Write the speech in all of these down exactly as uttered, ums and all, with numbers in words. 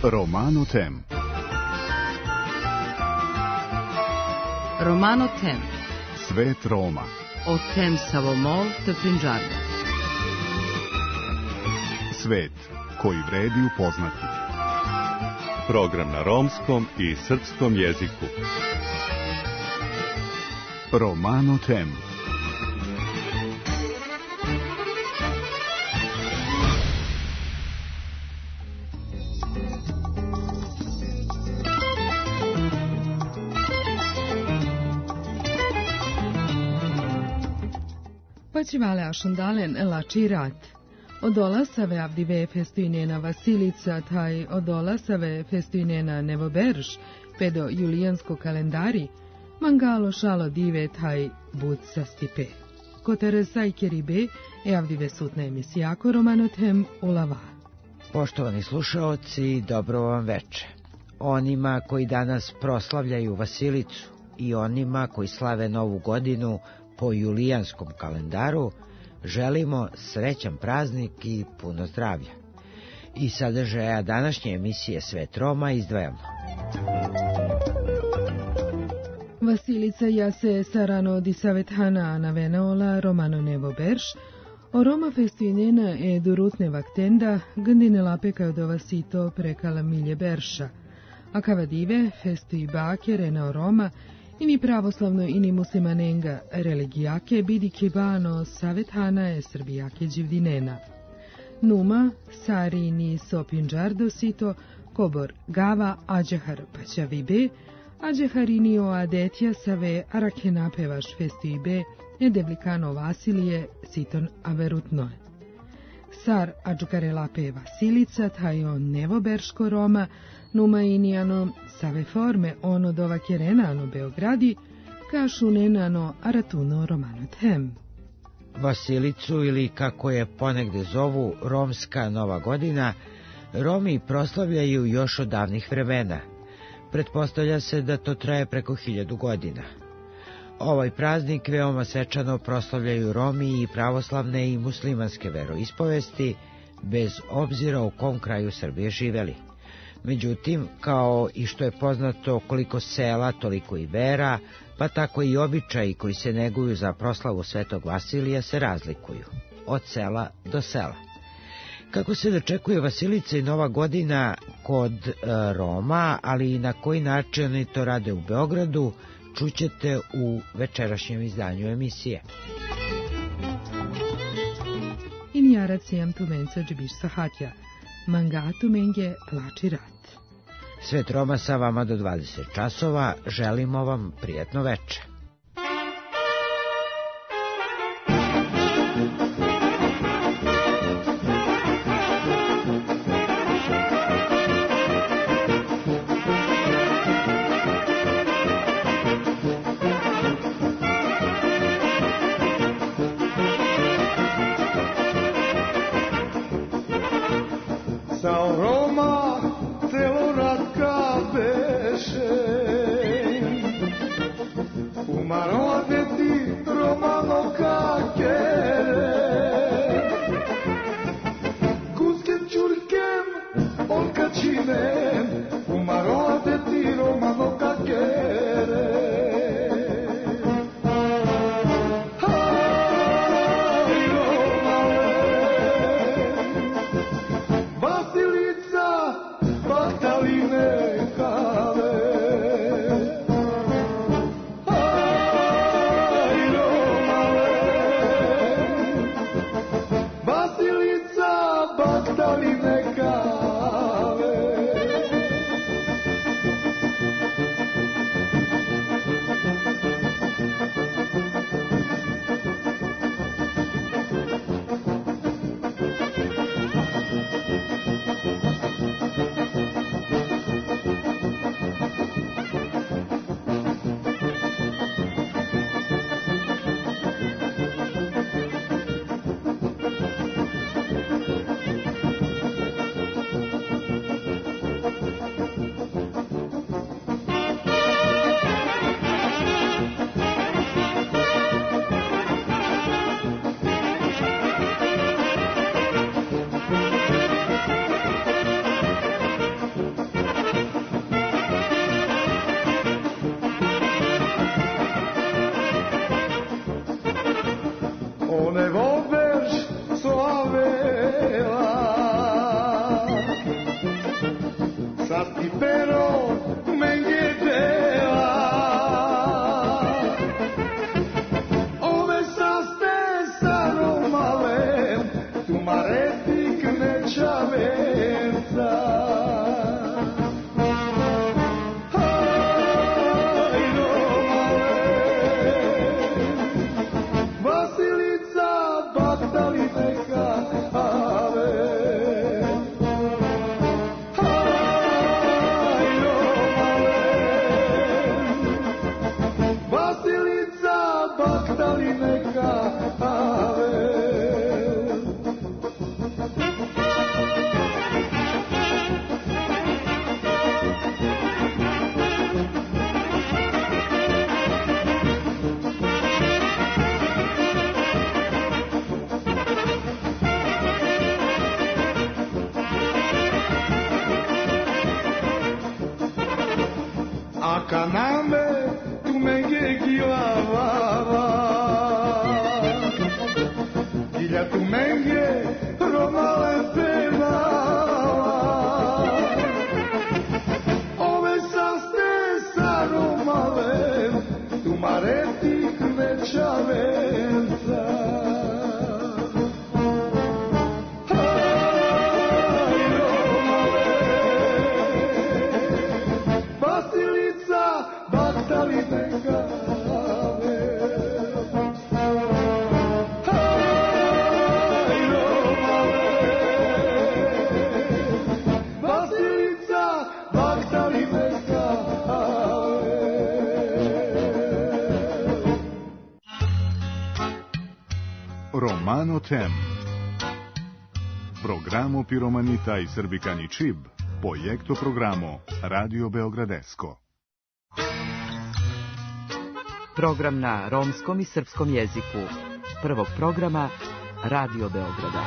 Romano Tem. Romano Tem. Svet Roma. O tem savomol te prinđarda. Svet koji vredi upoznati. Program na romskom i srpskom jeziku. Romano Tem. Počivale ašundalen lačirat. Odolasave avdive festuinena Vasilica, taj odolasave festuinena Nevoberš, pedo julijansko kalendari, mangalo šalo dive taj bud sa stipe. Koteresa i keribe, e avdive sutna emisijako Romano Tem ulava. Poštovani slušaoci, dobro vam veče. Onima koji danas proslavljaju Vasilicu i onima koji slave Novu godinu po julijanskom kalendaru, želimo srećan praznik i puno zdravlja. I sadržaja današnje emisije Svet Roma izdvajamo. Vasilica jase sarano di savethana navenaola Romano Nevoberš, o Roma festuinena e durutne vaktenda gndine lapekaju do vasito prekala milje berša, a kavadive festui bake rena Roma ini pravoslavno ini muslimanenga religijake bidi kibano savethana e srbijake đivdinena. Numa, sari ni sopinđardo sito, kobor gava ađehar paćavibe, ađeharini o adetja save arakena pevaš festibe e devlikano Vasilije siton averutnoje. Sar ađukare lape Vasilica, taj on nevoberško Roma, numa inijano save forme ono dova kerenano Beogradi, kašunenano aratuno Romano Tem. Vasilicu, ili kako je ponegde zovu romska Nova godina, Romi proslavljaju još od davnih vremena. Pretpostavlja se da to traje preko hiljadu godina. Ovaj praznik veoma svečano proslavljaju Romi i pravoslavne i muslimanske veroispovesti, bez obzira u kom kraju Srbije živeli. Međutim, kao i što je poznato koliko sela, toliko i vera, pa tako i običaji koji se neguju za proslavu Svetog Vasilija se razlikuju, od sela do sela. Kako se dočekuje Vasilica i Nova godina kod e, Roma, ali i na koji način oni to rade u Beogradu, čućete u večerašnjem izdanju emisije. In jarac jem tu menca džibiš sahatja, mangatu menge lači rat. Svet Roma sa vama do dvadeset časova, želimo vam prijatno veče. Bataline kave, ne vobeš soavela, sa sti pero mengedela, ove saste saromalem, tu maretik nečavenca. Kaname tu menge kilavava, ilja tu menge romale pevava, ove saste sa romale, tu maretik nečavenca. Romano Tem. Programo Piromanita i Srbikani Čib, projekto programo Radio Beogradesko. Program na romskom i srpskom jeziku. Prvog programa Radio Beograda.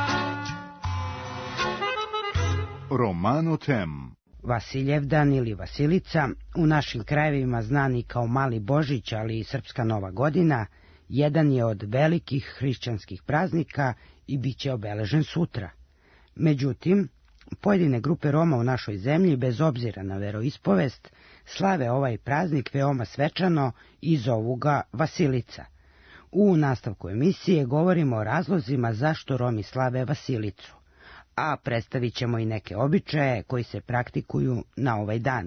Romano Tem. Vasiljevdan ili Vasilica, u našim krajevima znani kao Mali Božić, ali i Srpska Nova godina, jedan je od velikih hrišćanskih praznika i bit će obeležen sutra. Međutim, pojedine grupe Roma u našoj zemlji, bez obzira na veroispovest, slave ovaj praznik veoma svečano i zovu ga Vasilica. U nastavku emisije govorimo o razlozima zašto Romi slave Vasilicu, a predstavit ćemo i neke običaje koji se praktikuju na ovaj dan.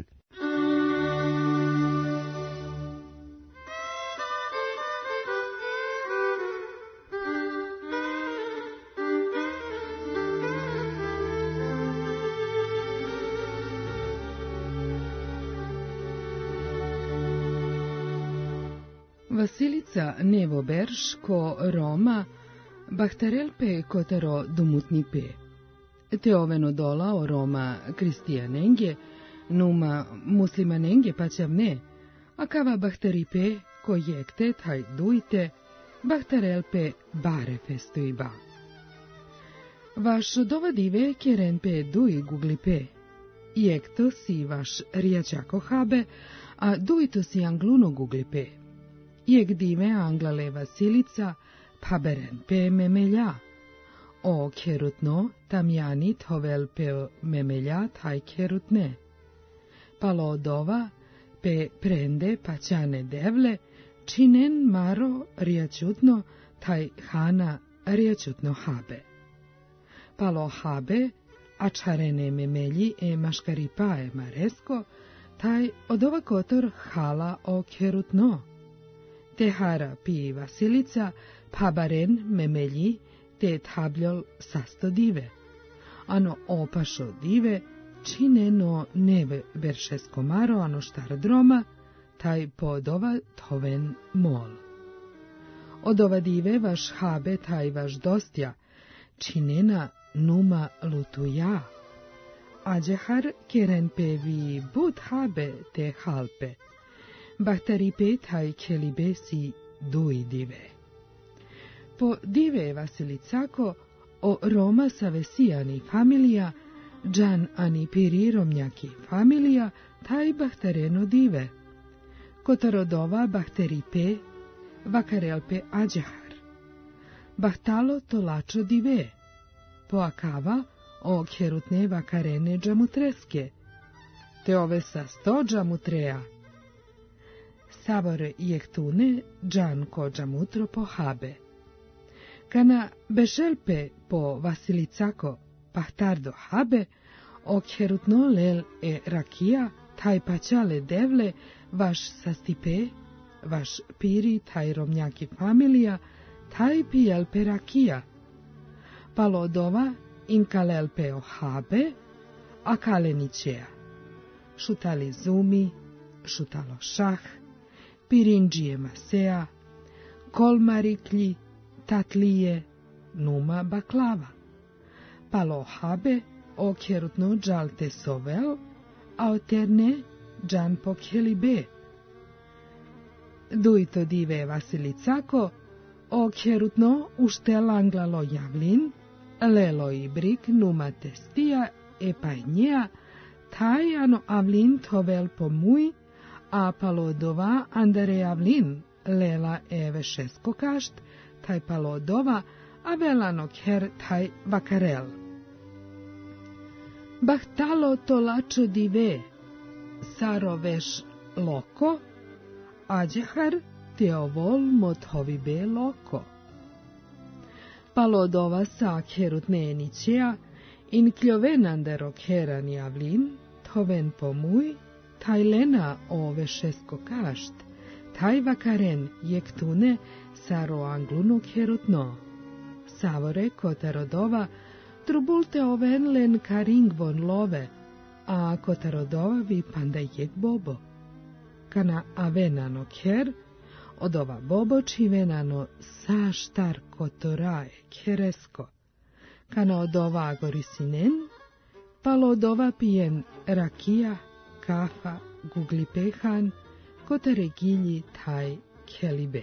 Vasilica nevo berš ko Roma, bahtarelpe kotaro dumutnipe. Te oveno dola o Roma kristijanenge, numa muslimanenge paćavne, a kava bahtaripe ko jekte taj dujte, bahtarelpe bare festoiba. Vaš dovadive kerenpe duj guglipe, jekto si vaš rijačako habe, a dujto si angluno guglipe. Jek dive anglale Vasilica, pa beren pe memelja. O kerutno, tamjanit hovel pe memelja taj kerutne. Palodova, pe prende paćane devle, činen maro rijačutno, taj hana rijačutno habe. Palo habe, a čarene memelji e maškaripa e maresko, taj odova kotor hala o kerutno. Te hara pi Vasilica, pa baren memelji, te tabljol sasto dive. Ano opašo dive, čineno neve veršesko maro, ano štar droma, taj podova toven mol. Odova dive vaš habe, taj vaš dostja, činena numa lutuja. Ađehar keren pe vi bud habe te halpe. Bahtaripe taj kelibe si duj dive. Po dive Vasilicako, o Roma savesijani familija, džan ani piriromnjaki familija, taj bahtareno dive. Kotarodova bahtaripe, vakarelpe ađehar. bahtalo tolačo di ve, poakava o kjerutne vakarene džamutreske, te ove sa sto džamutreja. Sabor jektune džan ko džamutro pohabe. Kana bešelpe po Vasilicako pahtardo habe, o kjerutno lel e rakija, taj pačale devle, vaš sastipe, vaš piri, taj romnjaki familija, taj pijelpe rakija. Palodova inkalelpe o habe, a kaleničeja. Šutali zumi, šutalo šah, pirinđije masea, kolmariklji, tatlije, numa baklava. Palo habe, o kjerutno džalte sovel, a oterne džan pokheli be. Dujto dive Vasilicako, o kjerutno uštelanglalo javlin, lelo i brik numa testija e pajnjeja, taj ano avlin tovel pomuj, a palodova andare javlin, lela eve šesko kašt, taj palodova, a velano kher taj vakarel. Bahtalo tolačo dive, saro veš loko, ađehar teovol mothovi be loko. Palodova sa kherutne eničeja, in kljovenandero kheran javlin, toven pomuj, taj lena ove šesko kašt, taj vakaren jektune saro angluno kherutno. Savore kotarodova, trubulte oven len karingvon love, a kotarodova vi panda jek bobo. Kana avenano kher, odova bobo čivenano sa štar kotorae kheresko. Kana odova agorisinen, palo odova pijen rakija, kafa, gugli pehan, kotaregilji taj kelibe.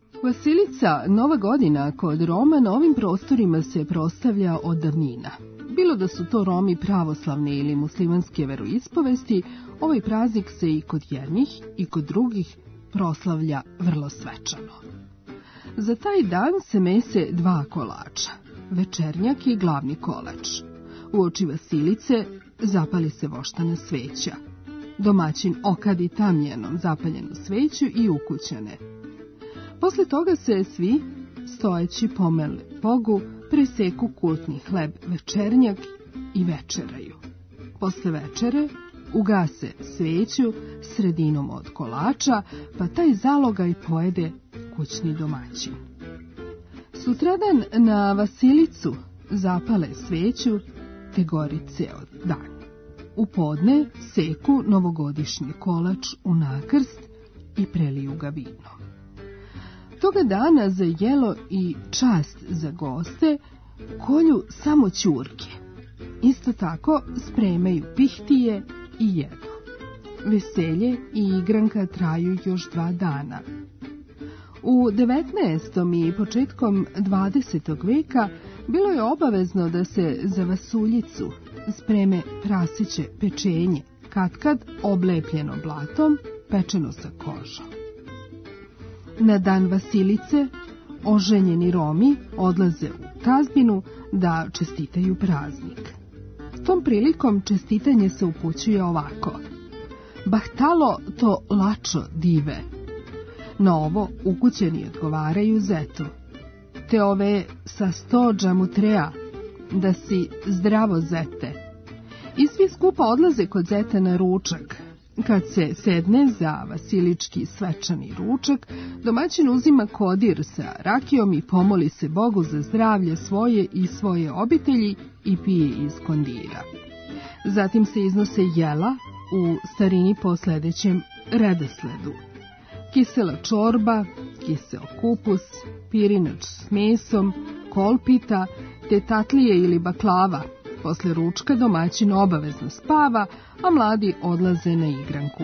Vasilica, Nova godina, kod Roma na ovim prostorima se proslavlja od davnina. Bilo da su to Romi pravoslavne ili muslimanske veroispovesti, ovaj praznik se i kod jednih i kod drugih proslavlja vrlo svečano. Za taj dan se mese dva kolača, večernjak i glavni kolač. Uoči Vasilice zapali se voštana sveća. Domaćin okadi tamljenom zapaljenu sveću i ukućane. Posle toga se svi, stojeći pomeli Bogu, preseku kultni hleb večernjak i večeraju. Posle večere ugase sveću sredinom od kolača, pa taj zalogaj pojede kućni domaćin. Sutradan na Vasilicu zapale sveću te gori ceo dan. U podne seku novogodišnji kolač u nakrst i preliju ga vinom. Toga dana za jelo i čast za goste kolju samo ćurke. Isto tako spremaju pihtije i jedu. Veselje i igranka traju još dva dana. U devetnaestom i početkom dvadesetog veka bilo je obavezno da se za vasuljicu spreme prasiće pečenje, katkad oblepljeno blatom, pečeno sa kožom. Na dan Vasilice oženjeni Romi odlaze u tazbinu da čestitaju praznik. Tom prilikom čestitanje se upućuje ovako: bahtalo to lačo dive. Na ovo ukućeni odgovaraju zetu: te ove sa sto džamutreja, da si zdravo zete. I svi skupa odlaze kod zeta na ručak. Kad se sedne za vasilički svečani ručak, domaćin uzima kodir sa rakijom i pomoli se Bogu za zdravlje svoje i svoje obitelji i pije iz kondira. Zatim se iznose jela u starini po sledećem redosledu: kisela čorba, kiseo kupus, pirinač s mesom, kolpita, te tatlije ili baklava. Posle ručka domaćin obavezno spava, a mladi odlaze na igranku.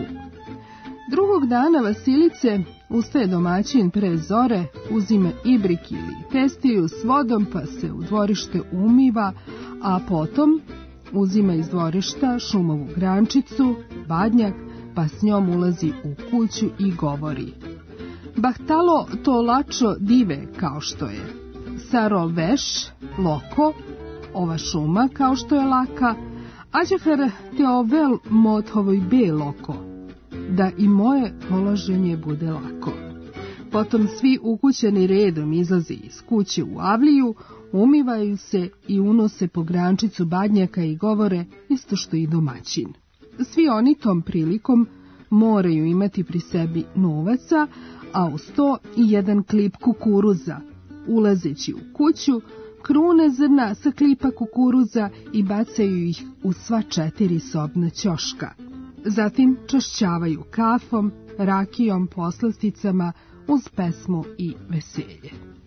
Drugog dana Vasilice ustaje domaćin pre zore, uzima ibrik ili testiju s vodom pa se u dvorište umiva, a potom uzima iz dvorišta šumovu grančicu, badnjak, pa s njom ulazi u kuću i govori: bahtalo to lačo dive, kao što je saro veš, loko, ova šuma kao što je laka, ađefer te ovel mothovoj be loko, da i moje položenje bude lako. Potom svi ukućeni redom izlaze iz kuće u avliju, umivaju se i unose po grančicu badnjaka i govore isto što i domaćin. Svi oni tom prilikom moraju imati pri sebi novaca, a uz to i jedan klip kukuruza. Ulazeći u kuću, krune zrna sa klipa kukuruza i bacaju ih u sva četiri sobna ćoška. Zatim čašćavaju kafom, rakijom, poslasticama uz pesmu i veselje.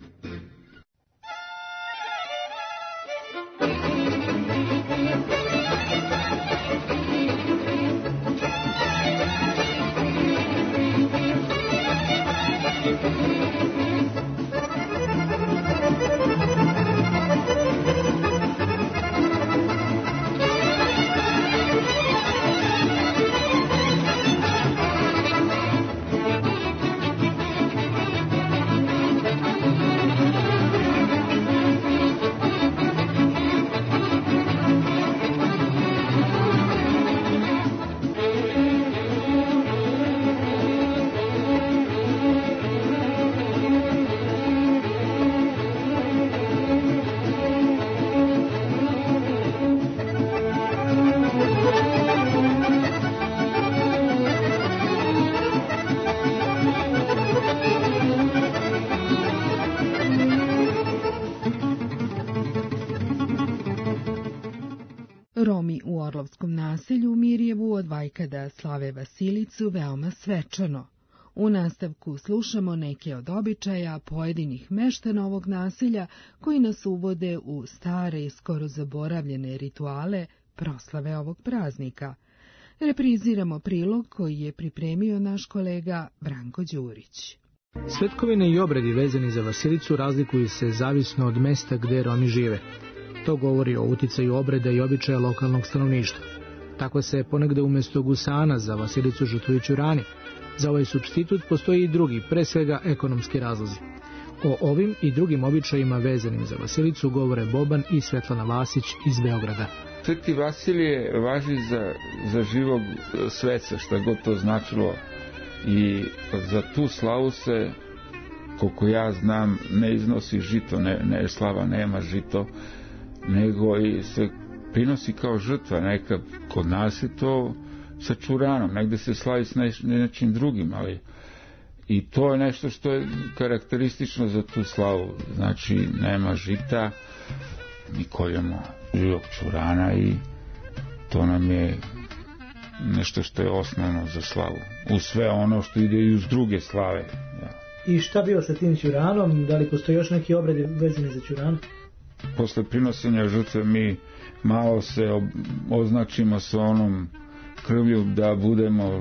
Romi u Orlovskom naselju u Mirjevu od vajkada slave Vasilicu veoma svečano. U nastavku slušamo neke od običaja pojedinih meštana ovog naselja koji nas uvode u stare i skoro zaboravljene rituale proslave ovog praznika. Repriziramo prilog koji je pripremio naš kolega Branko Đurić. Svetkovine i obredi vezani za Vasilicu razlikuju se zavisno od mesta gde Romi žive. To govori o uticaju obreda i običaja lokalnog stanovništva. Tako se ponegde umjesto gusana za vasilicu žrtvuju ćurani. Za ovaj supstitut postoji i drugi, pre svega ekonomski razlozi. O ovim i drugim običajima vezanim za vasilicu govore Boban i Svetlana Vasić iz Beograda. Sveti Vasilije važi za, za živog sveca, šta god to značilo, i za tu slavu se, koliko ja znam, ne iznosi žito, ne, ne slava nema žito, nego i se prinosi kao žrtva. Neka kod nas je to sa čuranom, negde se slavi s neš, nečim drugim, ali i to je nešto što je karakteristično za tu slavu. Znači, nema žita, mi koljemo živog čurana i to nam je nešto što je osnovno za slavu. U sve ono što ide i uz druge slave. Ja. I šta bilo sa tim ćuranom? Da li postoji još neki obredi vezani za ćuran? Posle prinosenja žrtve mi malo se označimo sa onom krvlju da budemo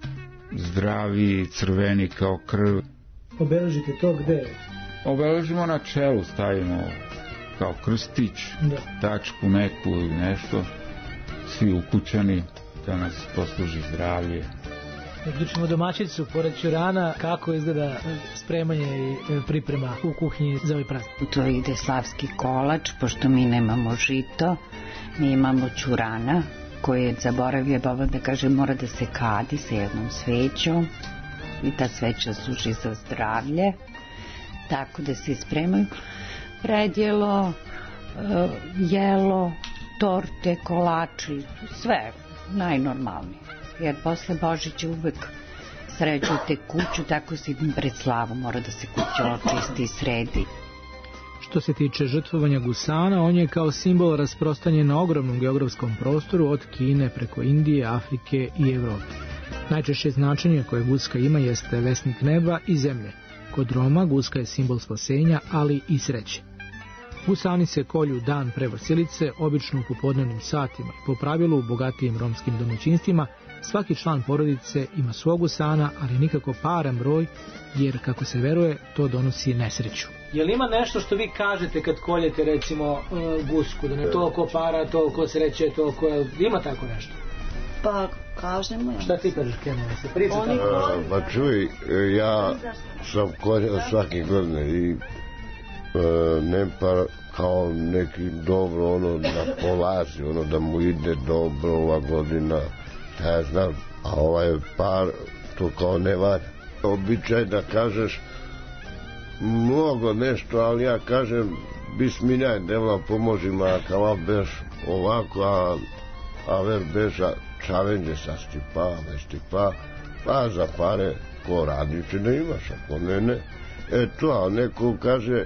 zdravi, crveni kao krv. Obeležite to gde? Obeležimo na čelu, stavimo kao krstić, da. Tačku neku ili nešto, svi ukućani, da nas posluži zdravlje. Uključimo domaćicu, pored ćurana, kako izgleda spremanje i priprema u kuhinji za ovaj praznik? To ide slavski kolač, pošto mi nemamo žito, mi imamo ćurana, koji je zaboravio baba da kaže mora da se kadi sa jednom svećom i ta sveća služi za zdravlje, tako da se spremaju predjelo, jelo, torte, kolači, sve najnormalnije. Jer posle Božića uvek sređujete kuću, tako se idem pred slavu, mora da se kuća očisti i sredi. Što se tiče žrtvovanja gusana, on je kao simbol rasprostanjen na ogromnom geografskom prostoru od Kine preko Indije, Afrike i Evrope. Najčešće značenje koje guska ima jeste vesnik neba i zemlje. Kod Roma guska je simbol spasenja, ali i sreće. Gusani se kolju dan pre vasilice, obično u popodnevnim satima. Po pravilu u bogatijim romskim domaćinstvima svaki član porodice ima svog gusana, ali nikako paran broj, jer kako se veruje, to donosi nesreću. Je li ima nešto što vi kažete kad koljete, recimo, uh, gusku, da ne toliko para, toliko sreće, toliko... Ima tako nešto? Pa, kažemo ja. Šta ti kažeš, Kena? Se priča Oni tako? Pa čuj, ja sam koljao svake godine i uh, ne pa kao neki dobro, ono, da polazi, ono, da mu ide dobro ova godina, ja znam, a ovaj par, to kao ne valja. Običaj da kažeš mnogo nešto, ali ja kažem bismiljaj, devla pomoži ma kava beš ovako, a, a ver beša čavenđe sa stipa, ne stipa, pa za pare ko radiće ne imaš, ako ne, ne. E to, a neko kaže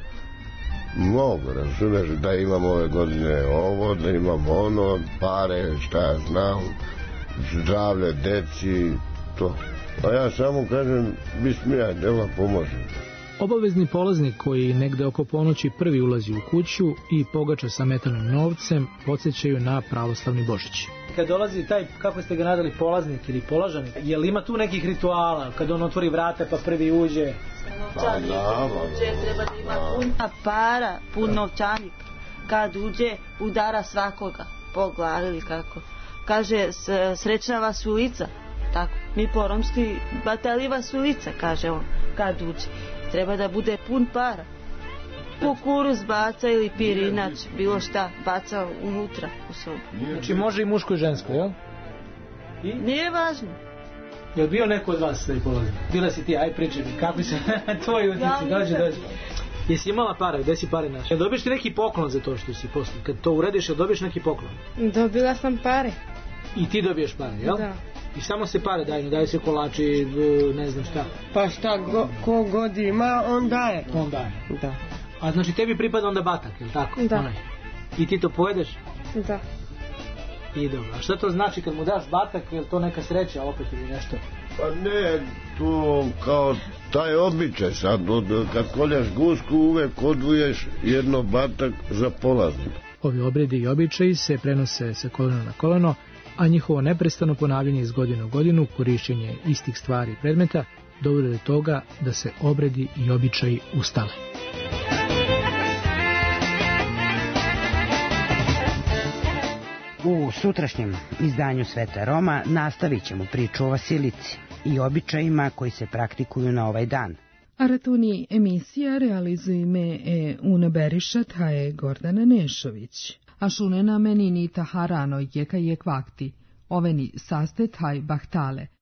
mnogo, razumeš, da imam ove godine ovo, da imam ono, pare, šta ja znam, zdravlje, deci, to. A ja samo kažem, bismillah, devla pomože. Obavezni polaznik koji negde oko ponoći prvi ulazi u kuću i pogača sa metalnim novcem podsjećaju na pravoslavni Božić. Kad dolazi taj, kako ste ga nadali, polaznik ili polažanik, je li ima tu nekih rituala? Kad on otvori vrata pa prvi uđe? Novčanik, uđe, treba da ima puna para, pun novčanik. Kad uđe, udara svakoga po glavi ili kako. Kaže, srećna vas ulica. Tako, mi po romski batali vas ulica, kaže on, kad uđe. Treba da bude pun para. Kukuruz baca ili pirinač, bilo šta, baca unutra u sobu. Znači može i muško i žensko, jel? I? Nije važno. Je li bio neko od vas da je polazio? Bila si ti, aj pričaj mi, kakvi se tvoji utici, dođi, dođi. Jesi imala para, gde si pare naše? Dobiješ ti neki poklon za to što si posle? Kad to uradiš, jel dobiješ neki poklon? Dobila sam pare. I ti dobiješ pare, jel? Da. I samo se pare daju, daju se kolači, ne znam šta. Pa šta go, ko god ima, on daje. On daje? Da. A znači tebi pripada onda batak, je li tako? Da. Onaj. I ti to pojedeš? Da. I dobro. A šta to znači kad mu daš batak, je li to neka sreća opet ili nešto? Pa ne, to kao taj običaj sad, od, kad koljaš gusku uvek odvuješ jedno batak za polaznika. Ovi obredi i običaji se prenose sa kolena na koleno, a njihovo neprestano ponavljanje iz godine u godinu, korišćenje istih stvari i predmeta, dovode do toga da se obredi i običaji ustale. U sutrašnjem izdanju Sveta Roma nastavit ćemo priču o Vasilici i običajima koji se praktikuju na ovaj dan. Aratuni emisija realizuje me e una Berišat hae Gordana Nešović. A šune na menini taharano jeka je kvakti, oveni sastet haj bahtale.